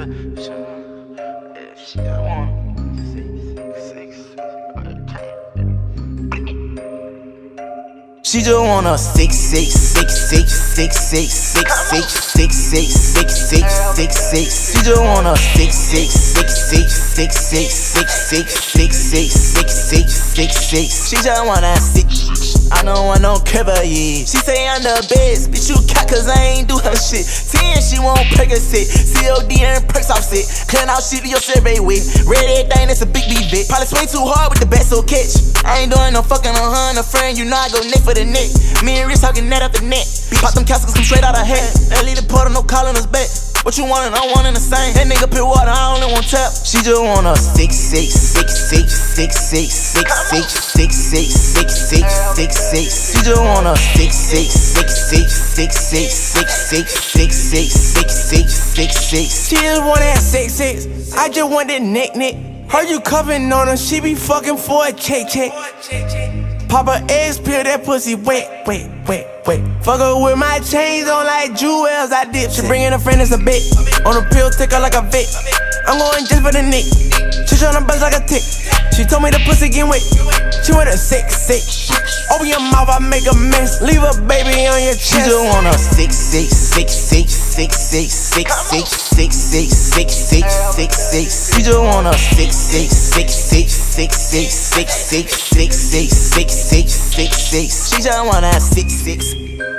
She just want 6 6 6. She just want a 6 6 6 6 6 6 6 6 6 6 6 6 6 6. She just want a 6 6 6 6 6 6 6 6 6 6 6 6 6 6. She just want a 6. I don't want no cover, yeah. She say I'm the best, bitch you cat cause I ain't do her shit. 10 she won't Percocet, COD and perks offset. Clearing out shit to your survey with. Red everything, that's a big B-Vic. Probably swing too hard with the bat, so catch. I ain't doing no fucking on her and a friend, you know I go neck for the neck. Me and Rich talking net after net. Pop them caskets, come straight out of head. That lead the portal, no calling us back. What you want and I want in the same. That nigga pit water, I only want tap. She just want a 6 6 6 6 6 6 6 6 6 6 6 6 6 6. She just want a 6 6 6 6 6 6 6 6 6 6 6 6 6 6. She just want that 6 6. I just want that neck. Heard you cuffin' on her, she be fucking for a check. Pop her eggs, peel that pussy wet. Fuck her with my chains on like jewels, I dip. She bringin' a friend as a bit. On a pill, take her like a Vic. I'm going just for the nick. She tryna buzz like a tick. She told me the pussy get wet. She want a 6 6. Open your mouth, I make a mess. Leave a baby on your chest. She just want a 6 6 6 6 6 6 6 6 6 6 6 6 6 6. She just want a 6 6 6 6 6 6 6 6 6 6 6 6 6 6. She just want a 6 6.